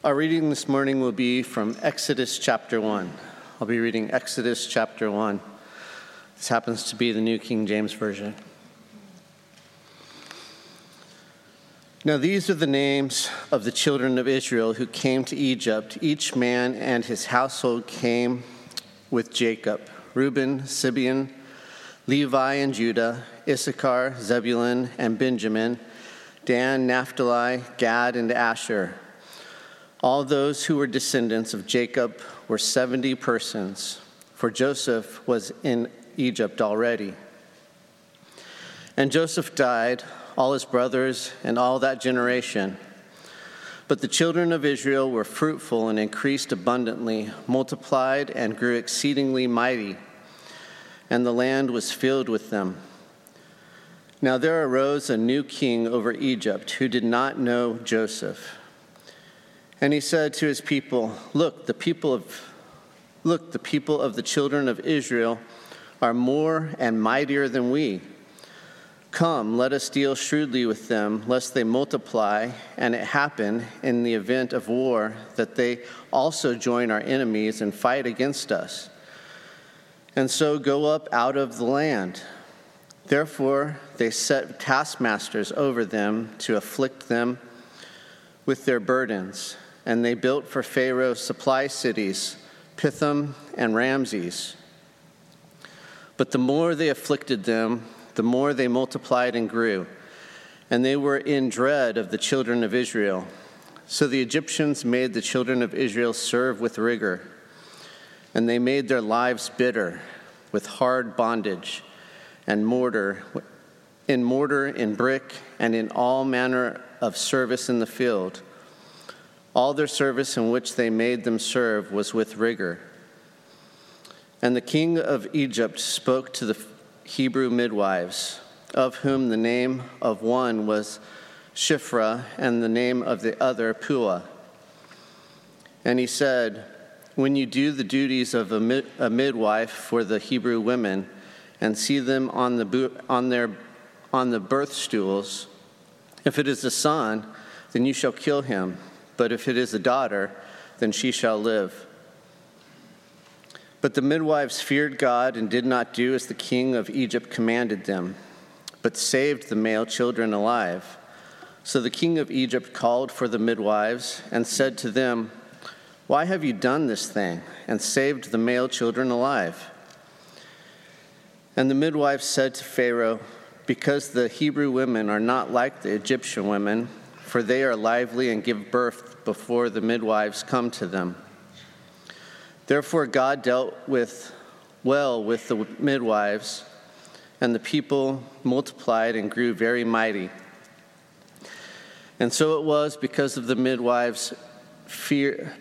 Our reading this morning will be from Exodus chapter 1. I'll be reading Exodus chapter 1. This happens to be the New King James Version. Now these are the names of the children of Israel who came to Egypt. Each man and his household came with Jacob: Reuben, Simeon, Levi and Judah, Issachar, Zebulun and Benjamin, Dan, Naphtali, Gad, and Asher. All those who were descendants of Jacob were 70 persons, for Joseph was in Egypt already. And Joseph died, all his brothers, and all that generation. But the children of Israel were fruitful and increased abundantly, multiplied and grew exceedingly mighty, and the land was filled with them. Now there arose a new king over Egypt who did not know Joseph. And he said to his people, Look, the people of the children of Israel are more and mightier than we. Come, let us deal shrewdly with them, lest they multiply, and it happen in the event of war that they also join our enemies and fight against us, and so go up out of the land. Therefore they set taskmasters over them to afflict them with their burdens. And they built for Pharaoh supply cities, Pithom and Ramses. But the more they afflicted them, the more they multiplied and grew, and they were in dread of the children of Israel. So the Egyptians made the children of Israel serve with rigor, and they made their lives bitter with hard bondage and mortar, in brick, and in all manner of service in the field. All their service in which they made them serve was with rigor. And the king of Egypt spoke to the Hebrew midwives, of whom the name of one was Shiphrah and the name of the other Puah. And he said, When you do the duties of a midwife for the Hebrew women and see them on the birth stools, if it is a son, then you shall kill him. But if it is a daughter, then she shall live. But the midwives feared God and did not do as the king of Egypt commanded them, but saved the male children alive. So the king of Egypt called for the midwives and said to them, Why have you done this thing and saved the male children alive? And the midwives said to Pharaoh, Because the Hebrew women are not like the Egyptian women, for they are lively and give birth before the midwives come to them. Therefore God dealt well with the midwives, and the people multiplied and grew very mighty. And so it was because the midwives feared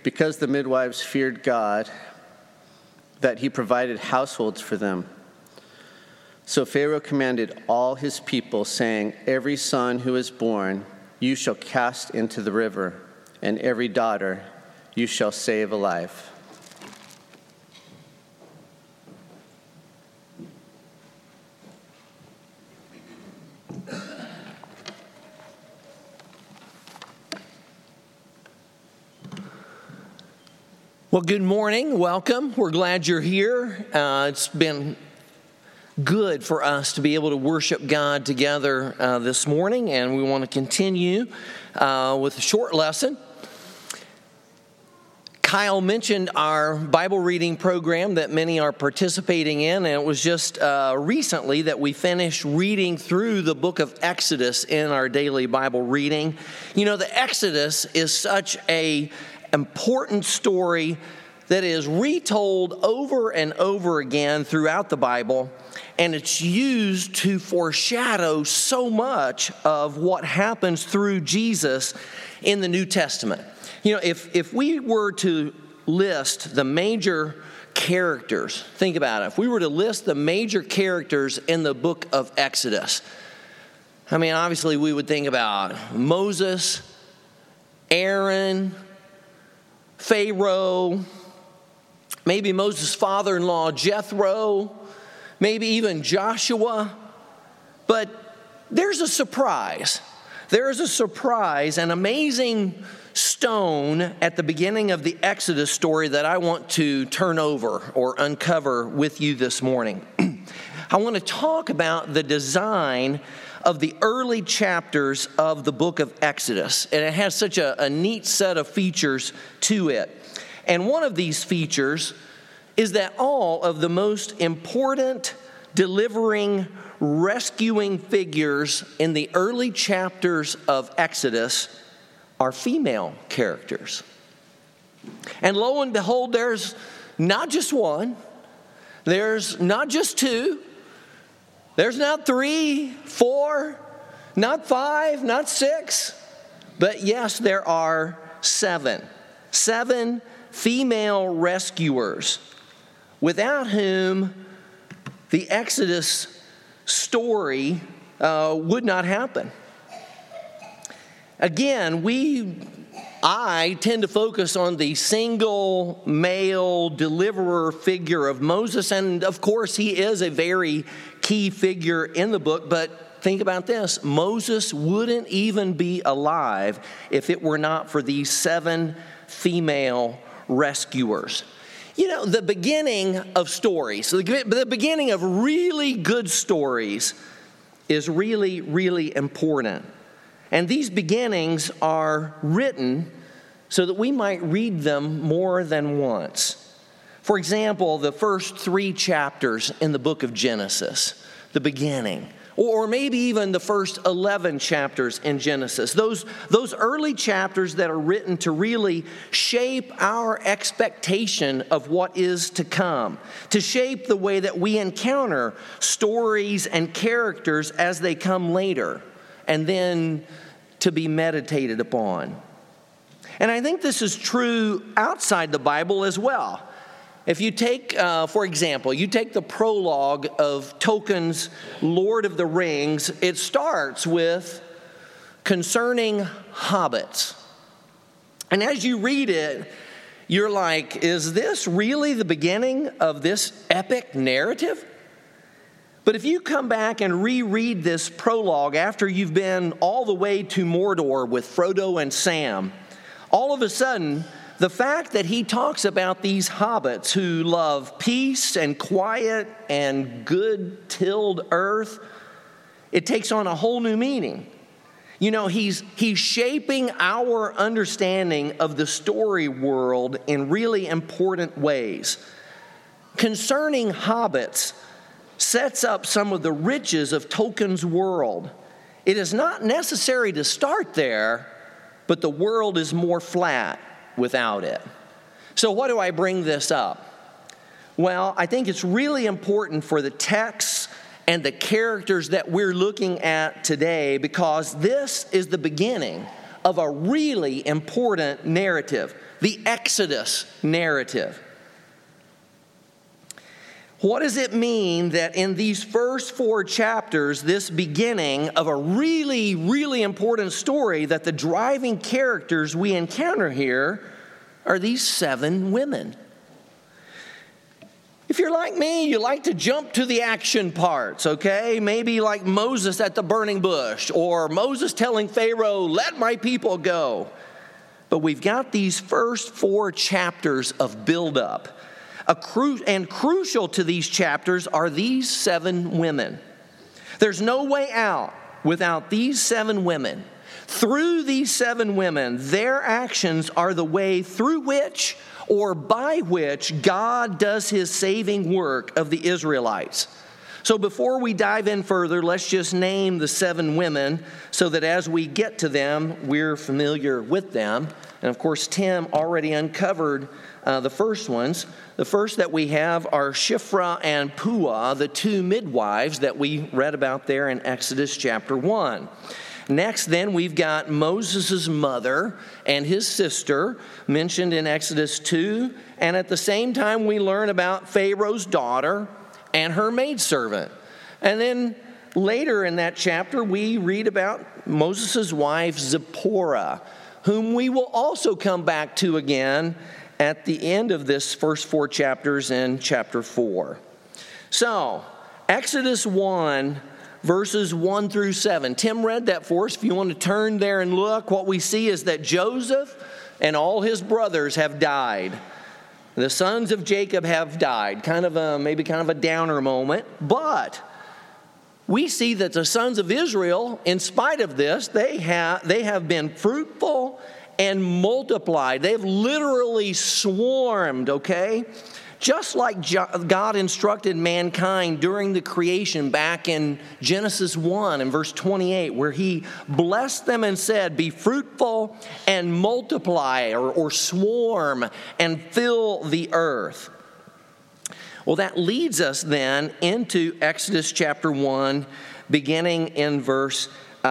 God, that he provided households for them. So Pharaoh commanded all his people, saying, Every son who is born you shall cast into the river, and every daughter you shall save alive. Well, good morning. Welcome. We're glad you're here. It's been good for us to be able to worship God together this morning, and we want to continue with a short lesson. Kyle mentioned our Bible reading program that many are participating in, and it was just recently that we finished reading through the book of Exodus in our daily Bible reading. You know, the Exodus is such an important story that is retold over and over again throughout the Bible, and it's used to foreshadow so much of what happens through Jesus in the New Testament. You know, if we were to list the major characters, think about it. If we were to list the major characters in the book of Exodus, I mean, obviously we would think about Moses, Aaron, Pharaoh, maybe Moses' father-in-law Jethro, maybe even Joshua. But there's a surprise. There is a surprise, an amazing stone at the beginning of the Exodus story that I want to turn over or uncover with you this morning. I want to talk about the design of the early chapters of the book of Exodus. And it has such a neat set of features to it. And one of these features is that all of the most important delivering, rescuing figures in the early chapters of Exodus are female characters. And lo and behold, there's not just one, there's not just two, there's not 3, 4, not 5, not 6, but yes, there are 7. 7 female rescuers, without whom the Exodus story would not happen. Again, I tend to focus on the single male deliverer figure of Moses, and of course he is a very key figure in the book, but think about this. Moses wouldn't even be alive if it were not for these 7 female rescuers. You know, the beginning of stories, the beginning of really good stories is really, really important. And these beginnings are written so that we might read them more than once. For example, the first 3 chapters in the book of Genesis, the beginning, or maybe even the first 11 chapters in Genesis. Those early chapters that are written to really shape our expectation of what is to come, to shape the way that we encounter stories and characters as they come later, and then to be meditated upon. And I think this is true outside the Bible as well. If you take, for example, you take the prologue of Tolkien's Lord of the Rings, it starts with concerning hobbits. And as you read it, you're like, is this really the beginning of this epic narrative? But if you come back and reread this prologue after you've been all the way to Mordor with Frodo and Sam, all of a sudden, the fact that he talks about these hobbits who love peace and quiet and good tilled earth, it takes on a whole new meaning. You know, he's shaping our understanding of the story world in really important ways. Concerning hobbits sets up some of the riches of Tolkien's world. It is not necessary to start there, but the world is more flat without it. So why do I bring this up? Well, I think it's really important for the texts and the characters that we're looking at today, because this is the beginning of a really important narrative, the Exodus narrative. What does it mean that in these first 4 chapters, this beginning of a really, really important story, that the driving characters we encounter here are these 7 women? If you're like me, you like to jump to the action parts, okay? Maybe like Moses at the burning bush, or Moses telling Pharaoh, let my people go. But we've got these first 4 chapters of buildup. And crucial to these chapters are these 7 women. There's no way out without these 7 women. Through these 7 women, their actions are the way through which or by which God does his saving work of the Israelites. So before we dive in further, let's just name the 7 women so that as we get to them, we're familiar with them. And of course, Tim already uncovered the first ones. The first that we have are Shiphrah and Puah, the 2 midwives that we read about there in Exodus chapter 1. Next, then, we've got Moses' mother and his sister mentioned in Exodus 2. And at the same time, we learn about Pharaoh's daughter and her maidservant. And then later in that chapter, we read about Moses' wife, Zipporah, whom we will also come back to again at the end of this first 4 chapters in chapter 4. So, Exodus 1 verses 1 through 7. Tim read that for us. If you want to turn there and look, what we see is that Joseph and all his brothers have died. The sons of Jacob have died. Maybe kind of a downer moment. But we see that the sons of Israel, in spite of this, they have been fruitful and multiplied. They've literally swarmed, okay? Just like God instructed mankind during the creation back in Genesis 1 and verse 28, where he blessed them and said, be fruitful and multiply or swarm and fill the earth. Well, that leads us then into Exodus chapter 1, beginning in verse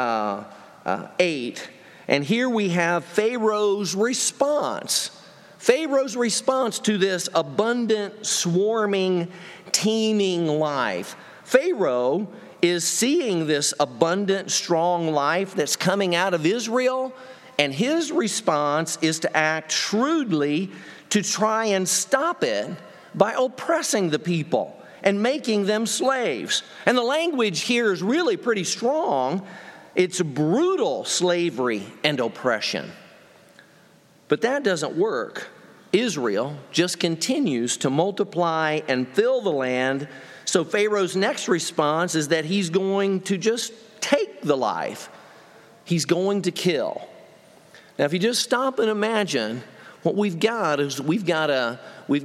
8. And here we have Pharaoh's response. Pharaoh's response to this abundant, swarming, teeming life. Pharaoh is seeing this abundant, strong life that's coming out of Israel, and his response is to act shrewdly to try and stop it by oppressing the people and making them slaves. And the language here is really pretty strong. It's brutal slavery and oppression. But that doesn't work. Israel just continues to multiply and fill the land. So Pharaoh's next response is that he's going to just take the life. He's going to kill. Now, if you just stop and imagine, what we've got is we kind of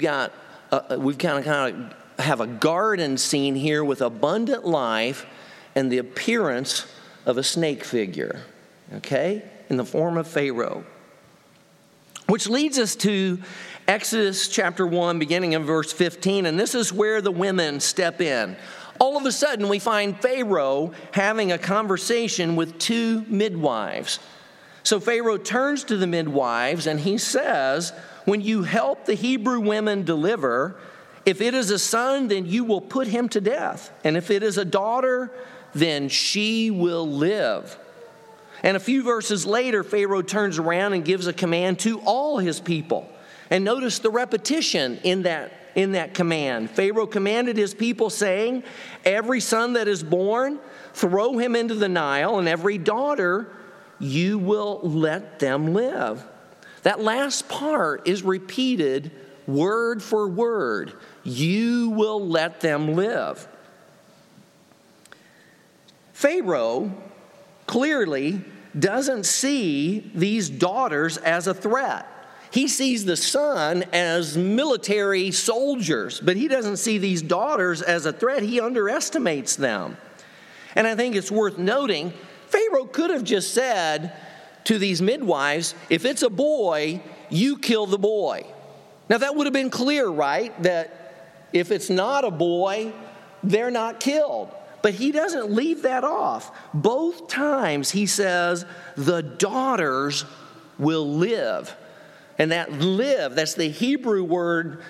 have a garden scene here with abundant life and the appearance of a snake figure, okay, in the form of Pharaoh. Which leads us to Exodus chapter 1, beginning in verse 15, and this is where the women step in. All of a sudden, we find Pharaoh having a conversation with two midwives. So Pharaoh turns to the midwives and he says, when you help the Hebrew women deliver, if it is a son, then you will put him to death. And if it is a daughter, then she will live. And a few verses later, Pharaoh turns around and gives a command to all his people. And notice the repetition in that command. Pharaoh commanded his people, saying, every son that is born, throw him into the Nile, and every daughter, you will let them live. That last part is repeated word for word. You will let them live. Pharaoh clearly doesn't see these daughters as a threat. He sees the son as military soldiers, but he doesn't see these daughters as a threat. He underestimates them. And I think it's worth noting, Pharaoh could have just said to these midwives, if it's a boy, you kill the boy. Now that would have been clear, right? That if it's not a boy, they're not killed. But he doesn't leave that off. Both times he says, the daughters will live. And that live, that's the Hebrew word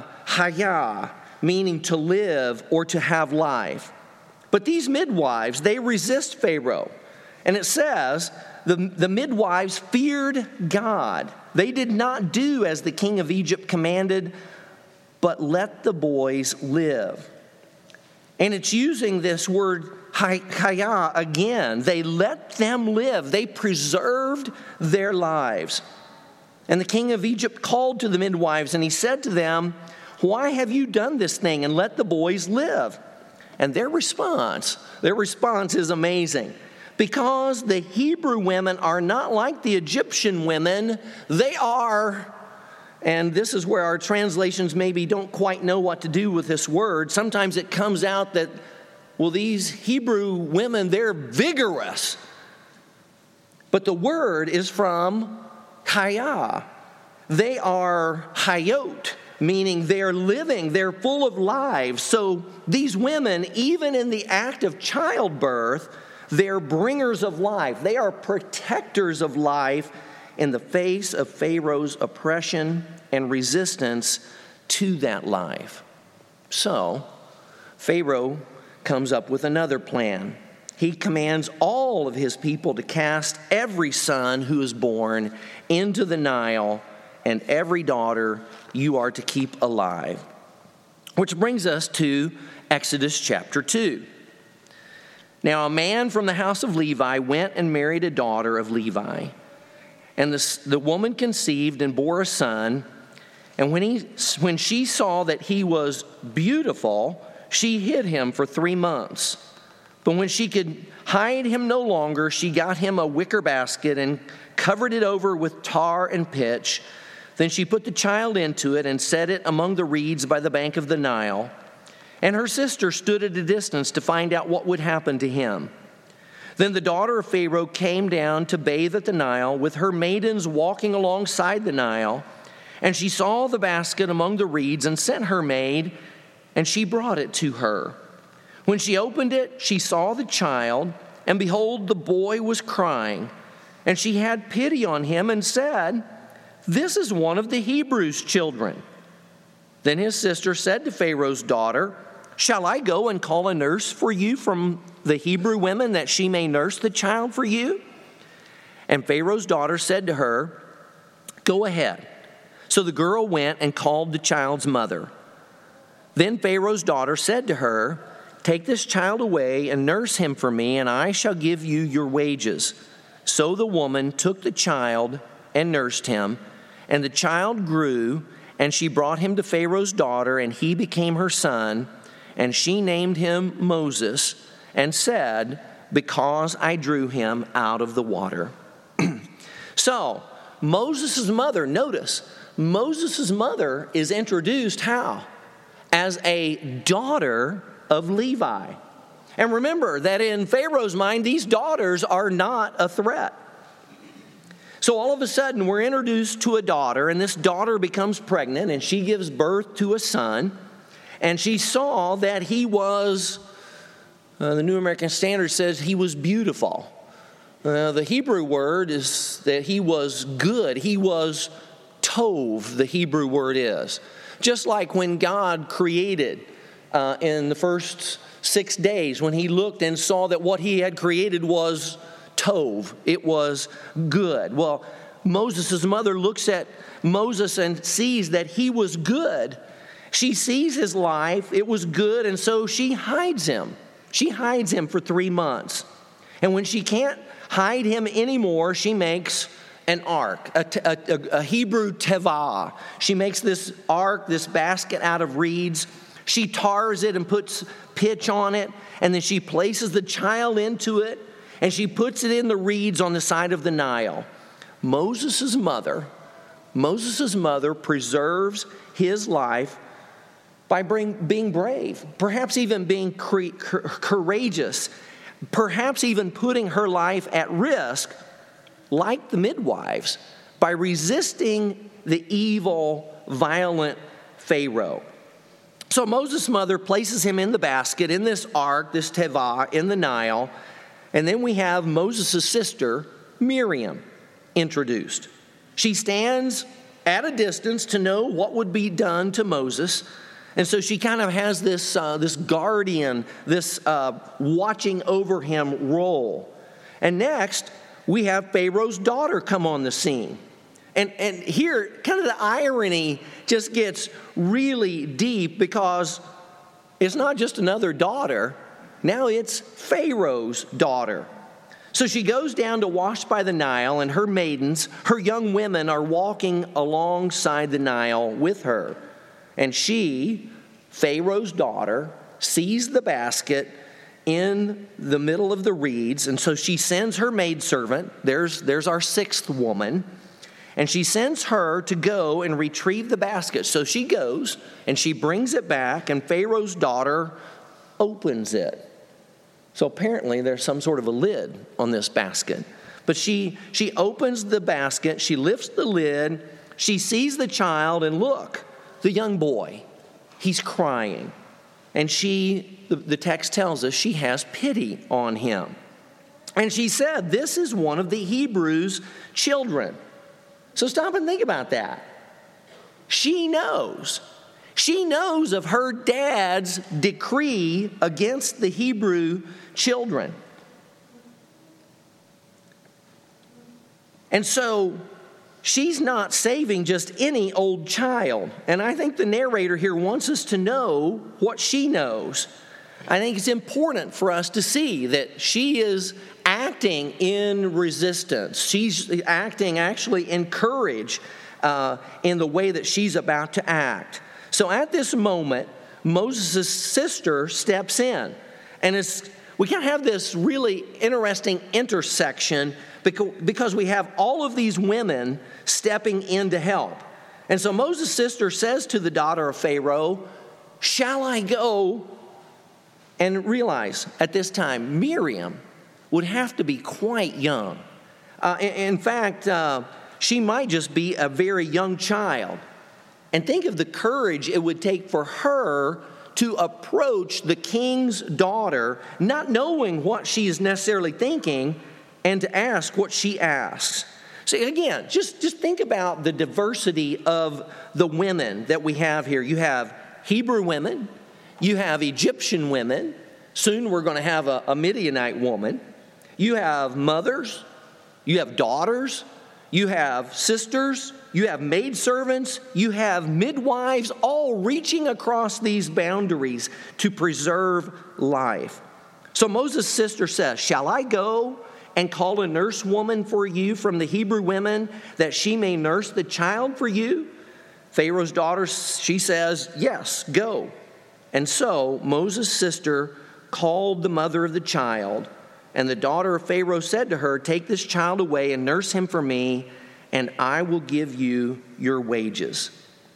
hayah, meaning to live or to have life. But these midwives, they resist Pharaoh. And it says, the midwives feared God. They did not do as the king of Egypt commanded, but let the boys live. And it's using this word hayah again. They let them live. They preserved their lives. And the king of Egypt called to the midwives and he said to them, why have you done this thing and let the boys live? And their response is amazing. Because the Hebrew women are not like the Egyptian women, they are, and this is where our translations maybe don't quite know what to do with this word. Sometimes it comes out that, well, these Hebrew women, they're vigorous. But the word is from hayah. They are hayot, meaning they're living, they're full of lives. So these women, even in the act of childbirth, they're bringers of life. They are protectors of life in the face of Pharaoh's oppression and resistance to that life. So, Pharaoh comes up with another plan. He commands all of his people to cast every son who is born into the Nile, and every daughter you are to keep alive. Which brings us to Exodus chapter 2. Now a man from the house of Levi went and married a daughter of Levi. And the woman conceived and bore a son. And when she saw that he was beautiful, she hid him for 3 months. But when she could hide him no longer, she got him a wicker basket and covered it over with tar and pitch. Then she put the child into it and set it among the reeds by the bank of the Nile. And her sister stood at a distance to find out what would happen to him. Then the daughter of Pharaoh came down to bathe at the Nile with her maidens walking alongside the Nile. And she saw the basket among the reeds and sent her maid, and she brought it to her. When she opened it, she saw the child, and behold, the boy was crying. And she had pity on him and said, "This is one of the Hebrews' children." Then his sister said to Pharaoh's daughter, "Shall I go and call a nurse for you from the Hebrew women that she may nurse the child for you?" And Pharaoh's daughter said to her, "Go ahead." So the girl went and called the child's mother. Then Pharaoh's daughter said to her, "Take this child away and nurse him for me, and I shall give you your wages." So the woman took the child and nursed him, and the child grew, and she brought him to Pharaoh's daughter, and he became her son, and she named him Moses, and said, "Because I drew him out of the water." So, Moses' mother, notice, Moses' mother is introduced how? As a daughter of Levi. And remember that in Pharaoh's mind, these daughters are not a threat. So all of a sudden, we're introduced to a daughter, and this daughter becomes pregnant, and she gives birth to a son. And she saw that he was, the New American Standard says he was beautiful. The Hebrew word is that he was good. He was tov, the Hebrew word is. Just like when God created in the first 6 days, when he looked and saw that what he had created was tov, it was good. Well, Moses' mother looks at Moses and sees that he was good. She sees his life, it was good, and so she hides him. She hides him for 3 months. And when she can't hide him anymore, she makes an ark, a Hebrew tevah. She makes this ark, this basket out of reeds. She tars it and puts pitch on it, and then she places the child into it, and she puts it in the reeds on the side of the Nile. Moses' mother preserves his life by being brave, perhaps even being courageous, perhaps even putting her life at risk, like the midwives, by resisting the evil, violent Pharaoh. So Moses' mother places him in the basket, in this ark, this tevah, in the Nile. And then we have Moses' sister, Miriam, introduced. She stands at a distance to know what would be done to Moses. And so she kind of has this guardian, this watching over him role. And next, we have Pharaoh's daughter come on the scene. And here, kind of the irony just gets really deep, because it's not just another daughter. Now it's Pharaoh's daughter. So she goes down to wash by the Nile, and her maidens, her young women, are walking alongside the Nile with her. And she, Pharaoh's daughter, sees the basket in the middle of the reeds, and so she sends her maidservant. There's our sixth woman. And she sends her to go and retrieve the basket. So she goes, and she brings it back, and Pharaoh's daughter opens it. So apparently there's some sort of a lid on this basket. But she opens the basket, she lifts the lid, she sees the child, and look, the young boy, he's crying. And the text tells us she has pity on him. And she said, "This is one of the Hebrews' children." So stop and think about that. She knows of her dad's decree against the Hebrew children. And so she's not saving just any old child. And I think the narrator here wants us to know what she knows. I think it's important for us to see that she is acting in resistance. She's acting actually in courage in the way that she's about to act. So at this moment, Moses' sister steps in. And we can have this really interesting intersection because we have all of these women stepping in to help. And so Moses' sister says to the daughter of Pharaoh, "Shall I go?" And realize at this time, Miriam would have to be quite young. In fact, she might just be a very young child. And think of the courage it would take for her to approach the king's daughter, not knowing what she is necessarily thinking, and to ask what she asks. So again, just think about the diversity of the women that we have here. You have Hebrew women, you have Egyptian women, soon we're going to have a Midianite woman, you have mothers, you have daughters, you have sisters, you have maidservants, you have midwives, all reaching across these boundaries to preserve life. So Moses' sister says, "Shall I go and call a nurse woman for you from the Hebrew women that she may nurse the child for you?" Pharaoh's daughter, she says, "Yes, go." And so Moses' sister called the mother of the child, and the daughter of Pharaoh said to her, "Take this child away and nurse him for me, and I will give you your wages."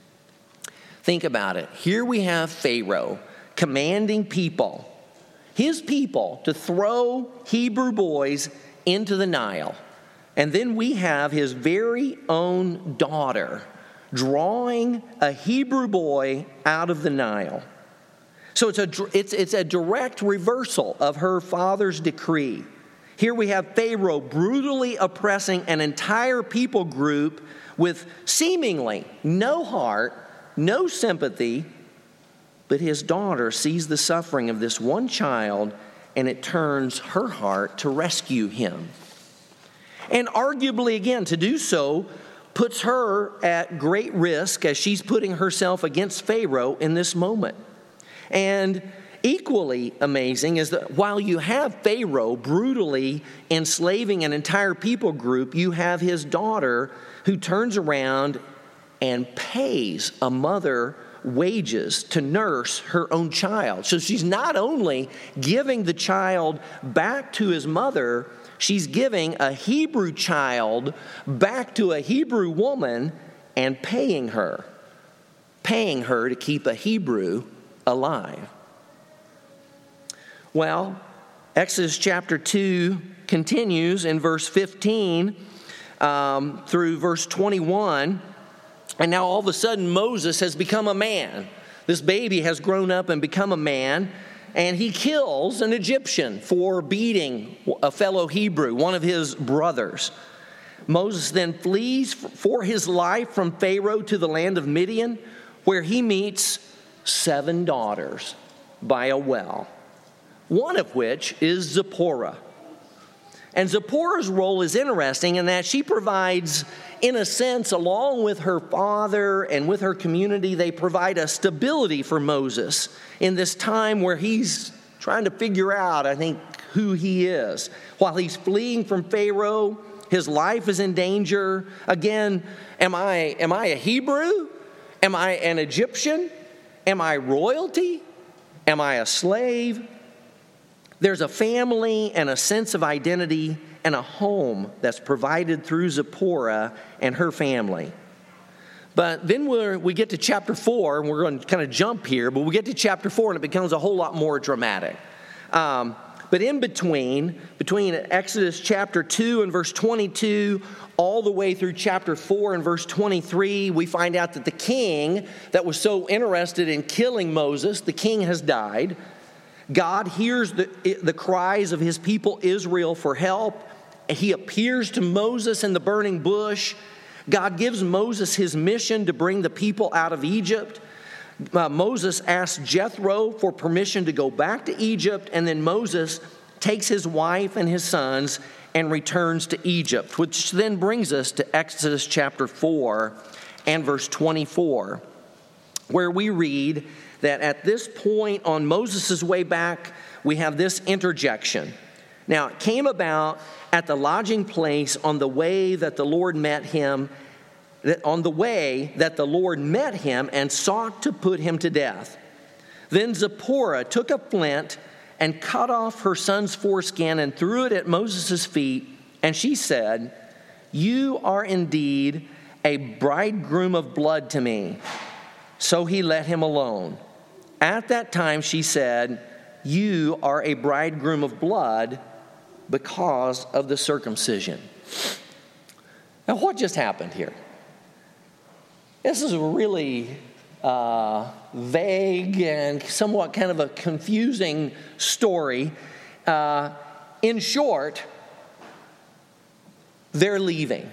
Think about it. Here we have Pharaoh commanding people, his people, to throw Hebrew boys into the Nile. And then we have his very own daughter drawing a Hebrew boy out of the Nile. So it's a direct reversal of her father's decree. Here we have Pharaoh brutally oppressing an entire people group with seemingly no heart, no sympathy, but his daughter sees the suffering of this one child, and it turns her heart to rescue him. And arguably, again, to do so puts her at great risk as she's putting herself against Pharaoh in this moment. And equally amazing is that while you have Pharaoh brutally enslaving an entire people group, you have his daughter who turns around and pays a mother wages to nurse her own child. So she's not only giving the child back to his mother, she's giving a Hebrew child back to a Hebrew woman and paying her to keep a Hebrew alive. Well, Exodus chapter 2 continues in verse 15 through verse 21. And now all of a sudden Moses has become a man. This baby has grown up and become a man. And he kills an Egyptian for beating a fellow Hebrew, one of his brothers. Moses then flees for his life from Pharaoh to the land of Midian, where he meets 7 daughters by a well, one of which is Zipporah. And Zipporah's role is interesting in that she provides, in a sense, along with her father and with her community, they provide a stability for Moses in this time where he's trying to figure out, I think, who he is. While he's fleeing from Pharaoh, his life is in danger. Again, am I a Hebrew? Am I an Egyptian? Am I royalty? Am I a slave? There's a family and a sense of identity and a home that's provided through Zipporah and her family. But then we get to chapter 4, and we're going to kind of jump here, but we get to chapter 4 and it becomes a whole lot more dramatic. But in between Exodus chapter 2 and verse 22 all the way through chapter 4 and verse 23, we find out that the king that was so interested in killing Moses, the king has died. God hears the cries of his people Israel for help. He appears to Moses in the burning bush. God gives Moses his mission to bring the people out of Egypt. Moses asks Jethro for permission to go back to Egypt, and then Moses takes his wife and his sons and returns to Egypt, which then brings us to Exodus chapter 4 and verse 24, where we read that at this point on Moses' way back, we have this interjection. Now, it came about at the lodging place on the way that the Lord met him, and sought to put him to death. Then Zipporah took a flint and cut off her son's foreskin and threw it at Moses' feet. And she said, "You are indeed a bridegroom of blood to me." So he let him alone. At that time she said, "You are a bridegroom of blood because of the circumcision." Now, what just happened here? This is a really vague and somewhat kind of a confusing story. In short, they're leaving.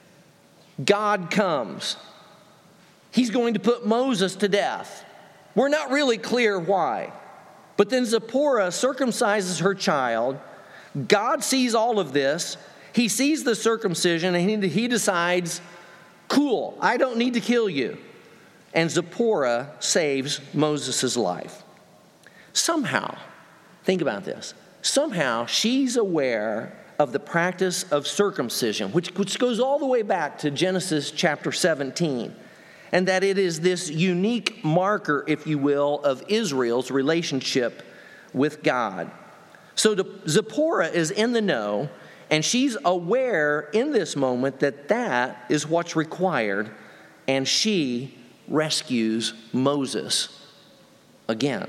God comes. He's going to put Moses to death. We're not really clear why. But then Zipporah circumcises her child. God sees all of this. He sees the circumcision and he decides, cool, I don't need to kill you. And Zipporah saves Moses' life. Somehow, think about this, somehow she's aware of the practice of circumcision, which goes all the way back to Genesis chapter 17, and that it is this unique marker, if you will, of Israel's relationship with God. So Zipporah is in the know, and she's aware in this moment that that is what's required, and she rescues Moses again.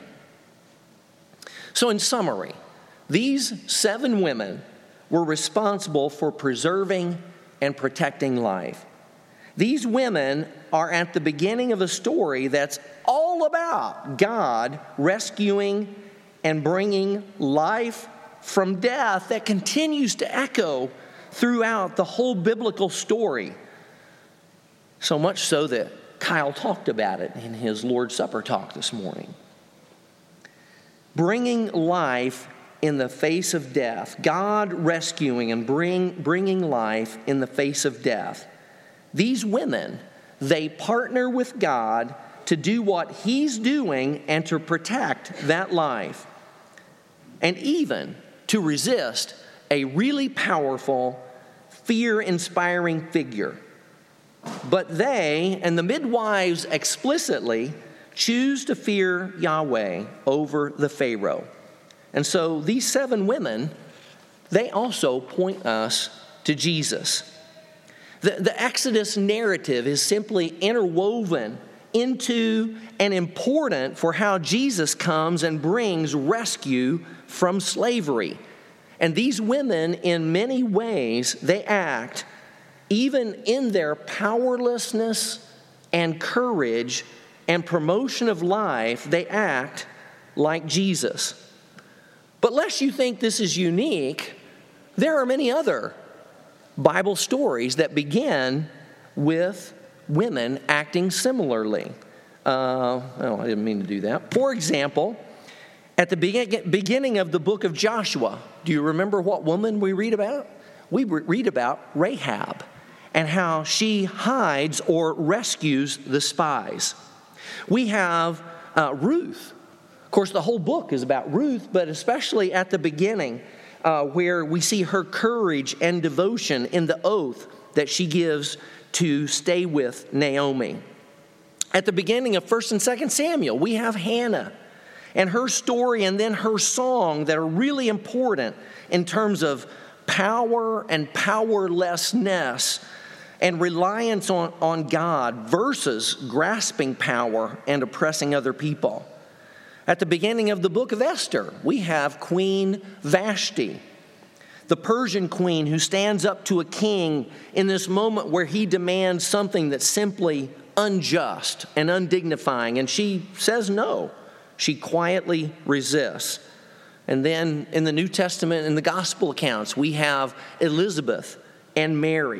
So in summary, these 7 women were responsible for preserving and protecting life. These women are at the beginning of a story that's all about God rescuing and bringing life from death that continues to echo throughout the whole biblical story. So much so that Kyle talked about it in his Lord's Supper talk this morning. Bringing life in the face of death. God rescuing and bringing life in the face of death. These women, they partner with God to do what He's doing and to protect that life. And even to resist a really powerful, fear-inspiring figure. But they, and the midwives explicitly, choose to fear Yahweh over the Pharaoh. And so these 7 women, they also point us to Jesus. The Exodus narrative is simply interwoven into and important for how Jesus comes and brings rescue from slavery. And these women, in many ways, they act, even in their powerlessness and courage and promotion of life, they act like Jesus. But lest you think this is unique, there are many other Bible stories that begin with women acting similarly. I didn't mean to do that. For example, at the beginning of the book of Joshua, do you remember what woman we read about? We read about Rahab and how she hides or rescues the spies. We have Ruth. Of course, the whole book is about Ruth, but especially at the beginning, where we see her courage and devotion in the oath that she gives to stay with Naomi. At the beginning of 1 and 2 Samuel, we have Hannah and her story and then her song that are really important in terms of power and powerlessness and reliance on God versus grasping power and oppressing other people. At the beginning of the book of Esther, we have Queen Vashti, the Persian queen who stands up to a king in this moment where he demands something that's simply unjust and undignifying, and she says no. She quietly resists. And then in the New Testament, in the gospel accounts, we have Elizabeth and Mary.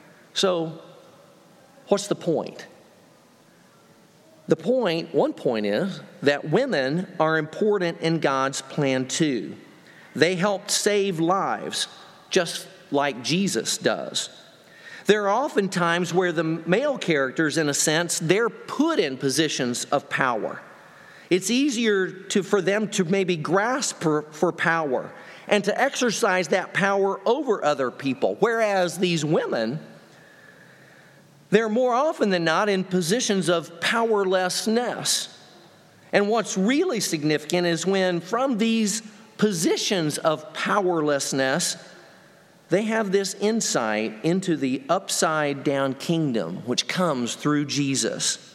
So, what's the point? One point is that women are important in God's plan too. They helped save lives, just like Jesus does. There are often times where the male characters, in a sense, they're put in positions of power. It's easier for them to maybe grasp for power and to exercise that power over other people. Whereas these women, they're more often than not in positions of powerlessness. And what's really significant is when from these positions of powerlessness, they have this insight into the upside down kingdom which comes through Jesus,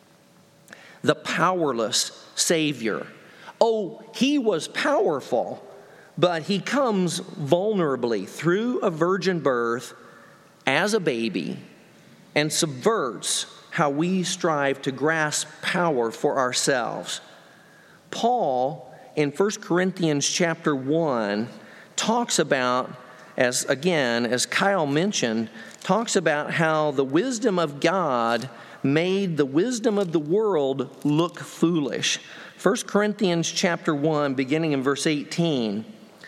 the powerless Savior. Oh, he was powerful, but he comes vulnerably through a virgin birth as a baby and subverts how we strive to grasp power for ourselves. Paul, in 1 Corinthians chapter 1, talks about, as Kyle mentioned, talks about how the wisdom of God made the wisdom of the world look foolish. 1 Corinthians chapter 1, beginning in verse 18.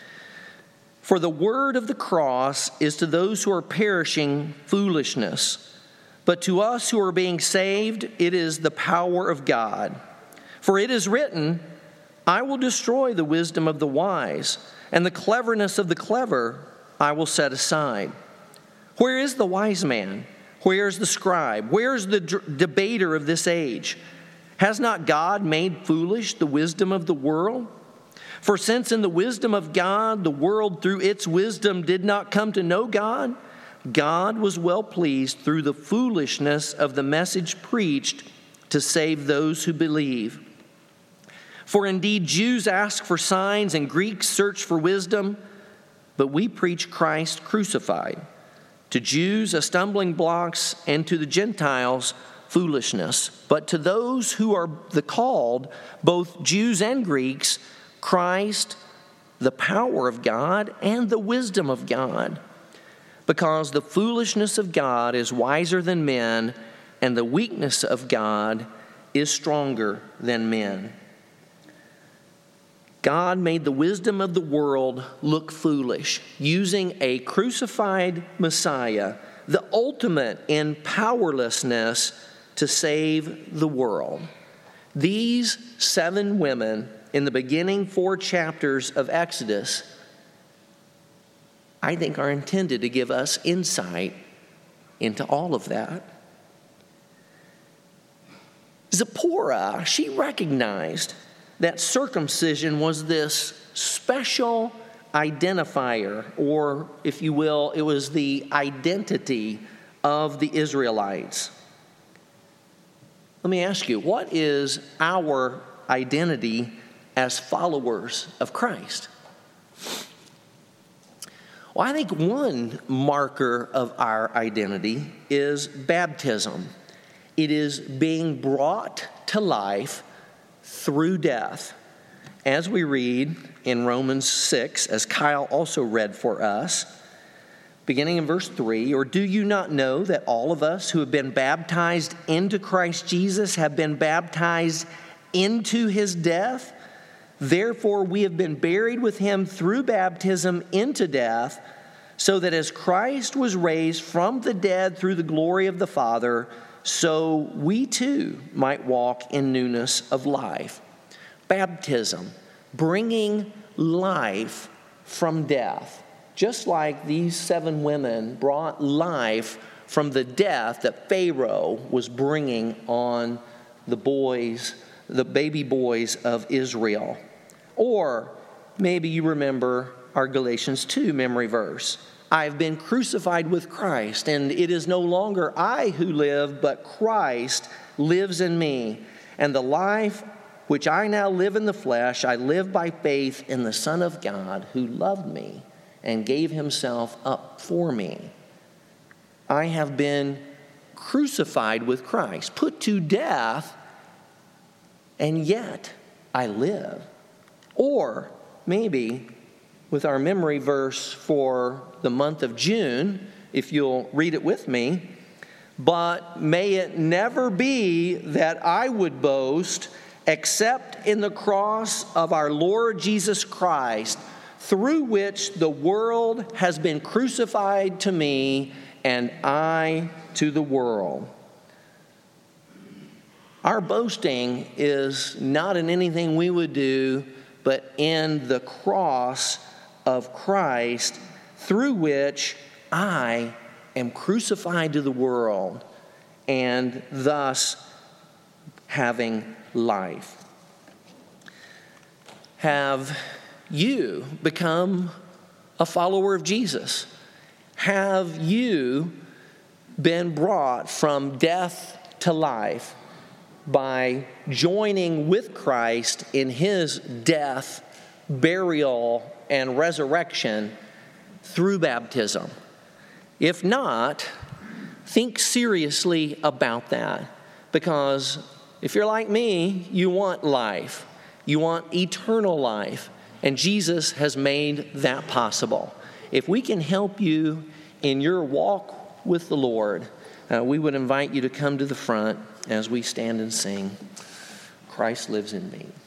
For the word of the cross is to those who are perishing foolishness, but to us who are being saved, it is the power of God. For it is written, I will destroy the wisdom of the wise, and the cleverness of the clever I will set aside. Where is the wise man? Where is the scribe? Where is the debater of this age? Has not God made foolish the wisdom of the world? For since in the wisdom of God, the world through its wisdom did not come to know God, God was well pleased through the foolishness of the message preached to save those who believe. For indeed Jews ask for signs and Greeks search for wisdom, but we preach Christ crucified. To Jews a stumbling block, and to the Gentiles foolishness. But to those who are the called, both Jews and Greeks, Christ, the power of God and the wisdom of God. Because the foolishness of God is wiser than men, and the weakness of God is stronger than men. God made the wisdom of the world look foolish, using a crucified Messiah, the ultimate in powerlessness, to save the world. These 7 women in the beginning 4 chapters of Exodus, I think, are intended to give us insight into all of that. Zipporah, she recognized that circumcision was this special identifier, or if you will, it was the identity of the Israelites. Let me ask you, what is our identity as followers of Christ? Well, I think one marker of our identity is baptism. It is being brought to life through death. As we read in Romans 6, as Kyle also read for us, beginning in verse 3, or do you not know that all of us who have been baptized into Christ Jesus have been baptized into his death? Therefore, we have been buried with him through baptism into death, so that as Christ was raised from the dead through the glory of the Father, so we too might walk in newness of life. Baptism, bringing life from death. Just like these 7 women brought life from the death that Pharaoh was bringing on the baby boys of Israel. Or maybe you remember our Galatians 2 memory verse. I've been crucified with Christ, and it is no longer I who live, but Christ lives in me. And the life which I now live in the flesh, I live by faith in the Son of God who loved me and gave himself up for me. I have been crucified with Christ, put to death, and yet I live. Or maybe with our memory verse for the month of June, if you'll read it with me, but may it never be that I would boast except in the cross of our Lord Jesus Christ, through which the world has been crucified to me and I to the world. Our boasting is not in anything we would do, but in the cross of Christ, through which I am crucified to the world and thus having life. Have you become a follower of Jesus? Have you been brought from death to life by joining with Christ in his death, burial, and resurrection through baptism? If not, think seriously about that, because if you're like me, you want life. You want eternal life, and Jesus has made that possible. If we can help you in your walk with the Lord, we would invite you to come to the front as we stand and sing, "Christ Lives in Me."